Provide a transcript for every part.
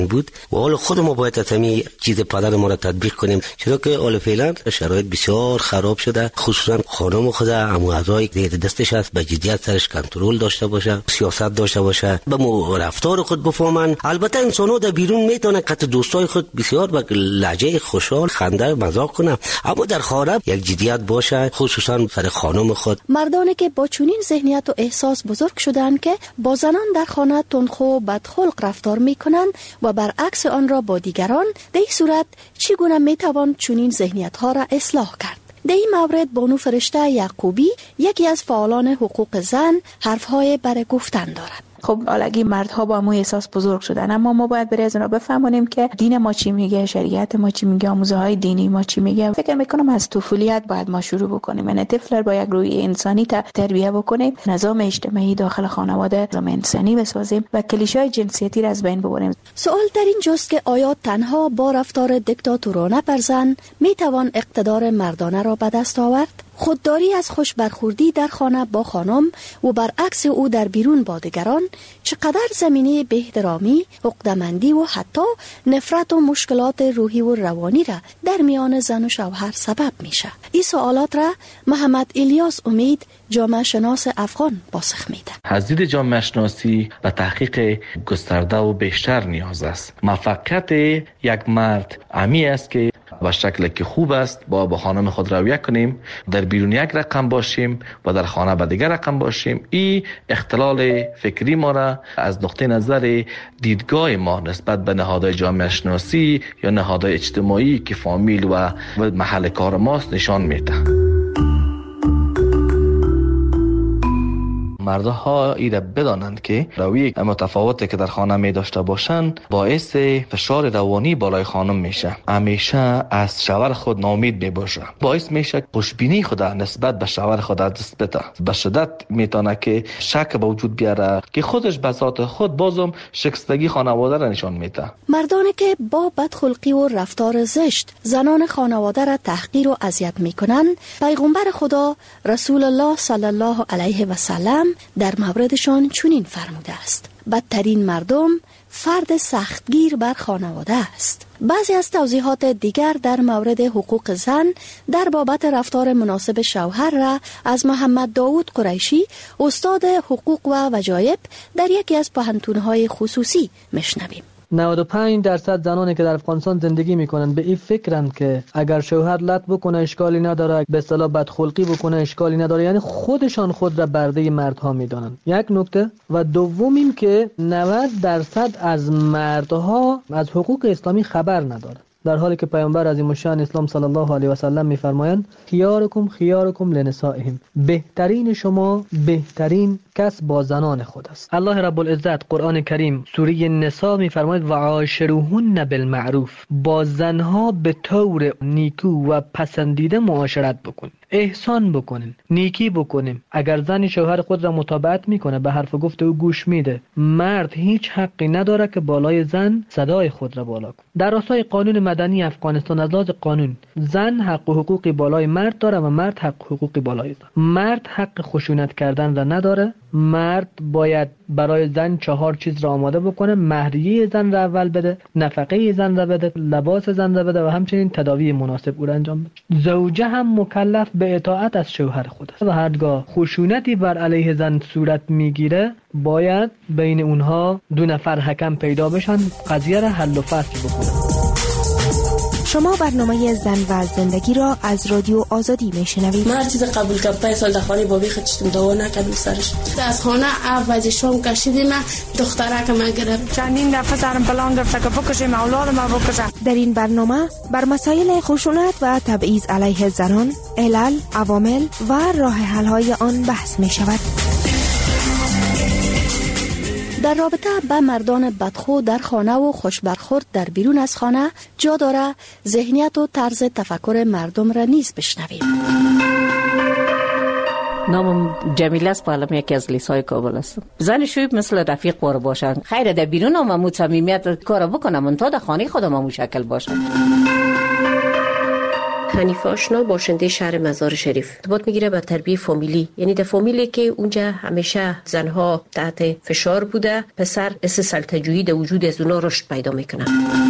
بود و حال خود ما باید تمی چیز پدر ما را تطبیق کنیم، چرا که حال فعلا شرایط بسیار خراب شده، خصوصا خانم خود اموعضای دستش هست به جدیت سرش کنترل داشته باشه، سیاست داشته باشه، به رفتار خود بفهمن. البته انسان‌ها در بیرون میتونه قط دوستای خود بسیار با لهجه خوشحال خنده مزاح کنه، اما در خانه یک جدیت باشه، خصوصا سر خانم خود. مردانی که با چنین ذهنیت و احساس بزرگ شدند که با زنان در خانه تندخو و بدخلق رفتار میکنند و برعکس آن را با دیگران، در این صورت چگونه میتوان چنین ذهنیت ها را اصلاح کرد؟ در این مورد بانو فرشته یعقوبی، یکی از فعالان حقوق زن، حرفهای برای گفتن دارد. خب الگی مردها با ما احساس بزرگ شدن، اما ما باید برای از اونا بفهمونیم که دین ما چی میگه، شریعت ما چی میگه، آموزه های دینی ما چی میگه. فکر میکنم از طفولیت باید ما شروع بکنیم، یعنی طفل با یک روی انسانی تربیت بکنیم، نظام اجتماعی داخل خانواده نظام انسانی بسازیم و کلیشه‌های جنسیتی را از بین ببریم. سوال در این جاست که آیا تنها با رفتار دیکتاتورانه بر زن میتوان اقتدار مردانه را به دست آورد؟ خودداری از خوش برخوردی در خانه با خانم و برعکس او در بیرون با دیگران چقدر زمینه به احترامی، عقده‌مندی و حتی نفرت و مشکلات روحی و روانی را در میان زن و شوهر سبب میشه؟ این سوالات را محمد الیاس امید، جامعه شناس افغان، پاسخ میده. از دید جامعه شناسی و تحقیق گسترده و بیشتر نیاز است. موفقیت یک مرد امی است که و شکلی که خوب است با خانم خود رویه کنیم، در بیرون یک رقم باشیم و در خانه به دیگر رقم باشیم. این اختلال فکری ما را از نقطه نظر دیدگاه ما نسبت به نهادهای جامعه شناسی یا نهادهای اجتماعی که فامیل و محل کار ماست نشان میده. مردها ایره بدانند که روی متفاوتی که در خانه می داشته باشند باعث فشار روانی بالای خانم میشه. همیشه از شوهر خود ناامید می باشه، باعث میشه خوشبینی خود نسبت به شوهر خود از دست بده. به شدت میتونه که شک به وجود بیاره که خودش به ذات خود بازم شکستگی خانواده را نشان میده. مردانی که با بدخلقی و رفتار زشت زنان خانواده را تحقیر و اذیت میکنند، پیغمبر خدا رسول الله صلی الله علیه و سلم در موردشان چنین فرموده است: بدترین مردم فرد سختگیر بر خانواده است. بعضی از توضیحات دیگر در مورد حقوق زن در بابت رفتار مناسب شوهر را از محمد داود قریشی، استاد حقوق و وجایب در یکی از پوهنتون‌های خصوصی میشنویم. 95% زنانی که در افغانستان زندگی میکنن به این فکرند که اگر شوهر لط بکنه اشکالی نداره، به اصطلاح بدخلقی بکنه اشکالی نداره، یعنی خودشان خود را برده مردها میدانند. یک نکته. و دوم این که 90% از مردها از حقوق اسلامی خبر ندارند، در حالی که پیامبر عظیم‌الشأن اسلام صلی الله علیه و سلم میفرمایند خیارکم لنسائهم، بهترین شما بهترین کس با زنان خود است. الله رب العزت قرآن کریم سوره نساء میفرماید و عاشروهن بالمعروف، با زنها به طور نیکو و پسندیده معاشرت بکنید، احسان بکنین، نیکی بکنیم. اگر زن شوهر خود را مطابقت میکنه، به حرف گفت او گوش میده، مرد هیچ حقی نداره که بالای زن صدای خود را بالا کنه. در راستای قانون مدنی افغانستان از لحاظ قانون زن حق و حقوقی بالای مرد داره و مرد حق و حقوقی بالای زن. مرد حق خشونت کردن را نداره. مرد باید برای زن 4 چیز را آماده بکنه: مهریه زن را اول بده، نفقه زن را بده، لباس زن را بده و همچنین تداوی مناسب او را انجام بده. زوجه هم مکلف به اطاعت از شوهر خود است و هرگاه خشونتی بر علیه زن صورت میگیره باید بین اونها 2 نفر حکم پیدا بشن، قضیه را حل و فصل بکنن. شما برنامه زن و زندگی را از رادیو آزادی میشنوید. من هر چیز قبول کردم 5 سال در خانه بابی خودشتم دوا نکردم سرش. از خانه عوض شام کشیدیم، دختره که من گرفت چندین دفعه سرم پلان گرفته که بکشیم اولاد ما بکشم. در این برنامه بر مسائل خشونت و تبعیض علیه زنان، علل، عوامل و راه حل های آن بحث می شود. در رابطه به مردان بدخو در خانه و خوش برخورد در بیرون از خانه جا داره ذهنیت و طرز تفکر مردم را نیز بشنویم. نامم جمیله است، پالم یکی از لیسای کابل است. زن شویب مثل رفیق بار باشن. خیره در بیرون هم امو صمیمیت کار بکنم، من تا در خانه خودم امو شکل باشن. حنیفه آشنا باشنده شهر مزار شریف ارتباط میگیره به تربیه فامیلی، یعنی در فامیلی که اونجا همیشه زنها تحت فشار بوده، پسر سلطجویی در وجود از اونا رشد پیدا میکنه.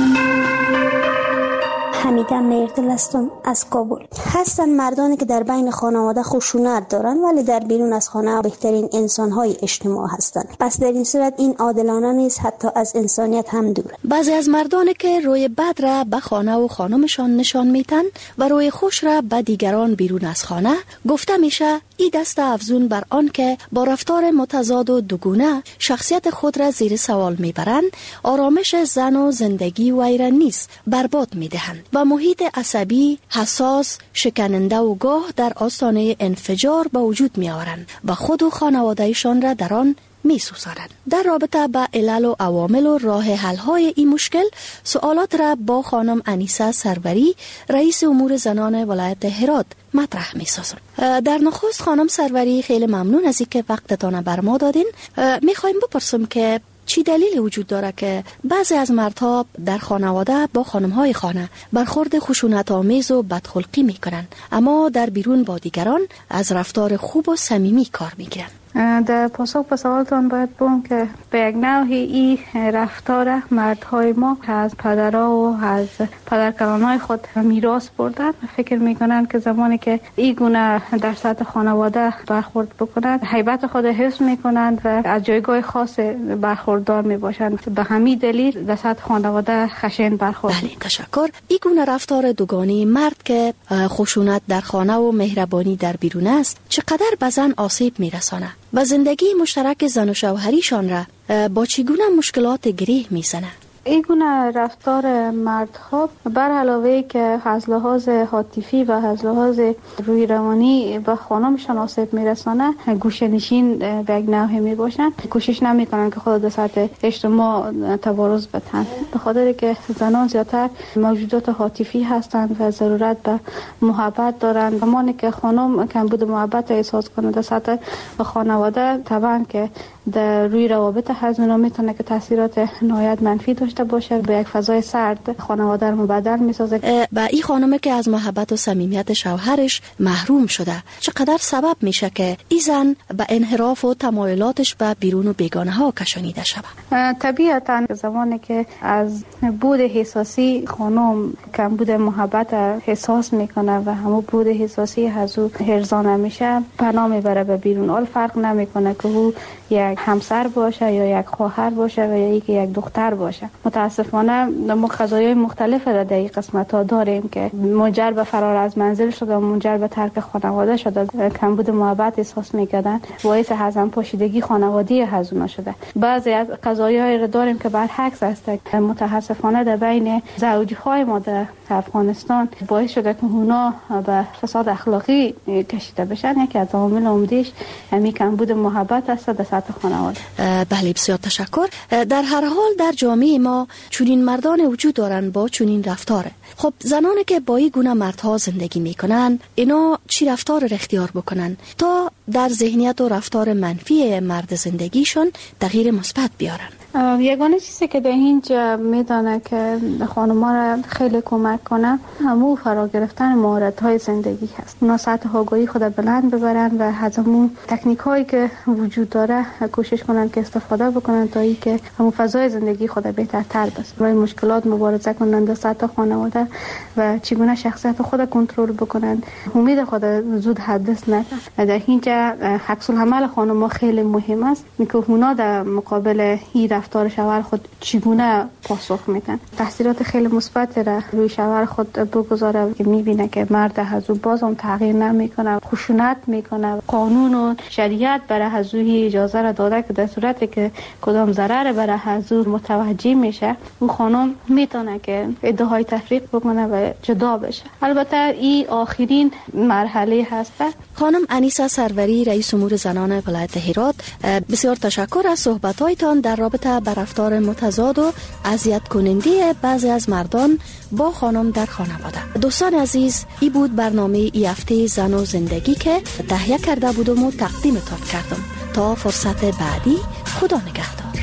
حمیده میردل هستم از کابل. هستن مردانی که در بین خانواده خشونت دارن ولی در بیرون از خانه بهترین انسان‌های اجتماع هستند. پس در این صورت این عادلانه نیست، حتی از انسانیت هم دوره. بعضی از مردانی که روی بد را به خانه و خانمشان نشان میتن و روی خوش را به دیگران بیرون از خانه، گفته میشه این دست افزون بر آن که با رفتار متضاد و دوگونه شخصیت خود را زیر سوال میبرند، آرامش زن و زندگی ویرا نیست برباد میدهند و محیط عصبی، حساس، شکننده و گاه در آستانه انفجار به وجود می آورند و خود و خانوادهشان را در آن می سوزانند. در رابطه با علل و عوامل و راه حل های این مشکل سوالات را با خانم انیسه سروری، رئیس امور زنان ولایت هرات مطرح می سازم. در نخست خانم سروری، خیلی ممنون از اینکه وقتتان بر ما دادین. می خوایم بپرسم که چی دلیل وجود داره که بعضی از مردها در خانواده با خانم‌های خانه برخورد خشونت آمیز و بدخلقی میکنن، اما در بیرون با دیگران از رفتار خوب و صمیمی کار میگیرن؟ در پاسخ به سوالتان باید بگم که به یک نوعی این رفتار مردهای ما از پدرها و از پدرکلانهای خود میراث بردن. فکر میکنن که زمانی که این گونه در سطح خانواده برخورد بکنند، هیبت خود حفظ میکنند و از جایگاه خاص برخوردار میباشند. به همین دلیل در سطح خانواده خشن برخورد. بله، تشکر. این گونه رفتار دوگانه مرد که خشونت در خانه و مهربانی در بیرون است، چقدر به زن آسیب میرسانه و زندگی مشترک زن و شوهریشان را با چگونه مشکلات گره میزنه؟ این گونه رفتار مردها بر علاوه که از لحاظ عاطفی و از لحاظ روی روانی به خانمشان آسیب میرسانه، گوشه‌نشین به یک نوعی میباشند. کوشش نمیکنن که خود در سطح اجتماع تبارز بدن، به خاطر که زنان زیادتر موجودات عاطفی هستند و ضرورت به محبت دارند. زمانی که خانم کمبود محبت احساس کنه در سطح خانواده، طبعا که در روی روابط هزینه میتونه که تاثیرات نهایت منفی داشته باشه، به یک فضای سرد خانواده رو مبدل میسازه. و این خانمی که از محبت و صمیمیت شوهرش محروم شده، چقدر سبب میشه که این زن به انحراف و تمایلاتش به بیرون و بیگانه ها کشانیده شود؟ طبیعتا زمانی که از بود احساسی خانم کمبود محبت احساس میکنه و همون بود احساسی هزو هرزانه میشه، پناه میبره به بیرون. اول فرق نمیکنه که او یک همسر باشه یا یک خواهر باشه و یا یک دختر باشه. متاسفانه ما قضایای مختلف را در این قسمت ها داریم که منجر به فرار از منزل شده، منجر به ترک خانواده شده، کمبود محبت احساس میکردن، باعث هضم پاشیدگی خانوادگی هزونا شده. بعضی از قضایای را داریم که برعکس است. متاسفانه در بین زوجهای ما در افغانستان باعث شده که اونا به فساد اخلاقی کشیده بشن. یکی از عوامل عمده‌اش همین کمبود محبت است در سطح خانواده. بله، بسیار تشکر. در هر حال در جامعه ما چنین مردان وجود دارند با چنین رفتاره. خب زنانی که با این گونه مردها زندگی میکنن، اینا چی رفتار را اختیار بکنن تا در ذهنیت و رفتار منفی مرد زندگیشون تغییر مثبت بیارن؟ یگانه چیزی که در اینجا میدانه که خانم‌ها را خیلی کمک کنه همون فرا گرفتن مهارت‌های زندگی هست. اونا سطح آگاهی خود بلند ببرن و از همون تکنیک‌هایی که وجود داره کوشش کنن که استفاده بکنن تا اینکه همون فضای زندگی خود بهترتر بشه. برای مشکلات مبارزه کنن در سطح خانواده و چگونه شخصیت خود کنترل بکنن، امید خود زود حدث نکنن. در اینجا عکس العمل خانم‌ها خیلی مهم است که اونا در مقابل رفتار شوهر خود چگونه پاسخ میدن. تاثیرات خیلی مثبت را روی شوهر خود بگذاره که میبینه که مرد هزو بازم تغییر نمیکنه، خشونت میکنه. قانون و شریعت برای هزوی اجازه را داده که در صورتی که کدام ضرر برای هزو متوجه میشه، اون خانم میتونه که ادعای تفریق بکنه و جدا بشه. البته این آخرین مرحله هست. خانم انیسه سروری، رئیس امور زنان ولایت هرات، بسیار تشکر از صحبت‌هایتان در رابطه با رفتار متضاد و اذیت کننده بعضی از مردان با خانم در خانواده. دوستان عزیز، این بود برنامه ای هفته زن و زندگی که تهیه کرده بودم و تقدیمتان کردم. تا فرصت بعدی، خدا نگهدار.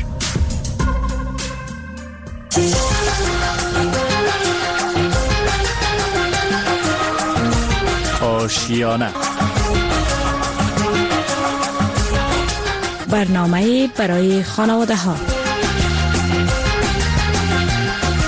آشیانه. برنامه برای خانواده ها.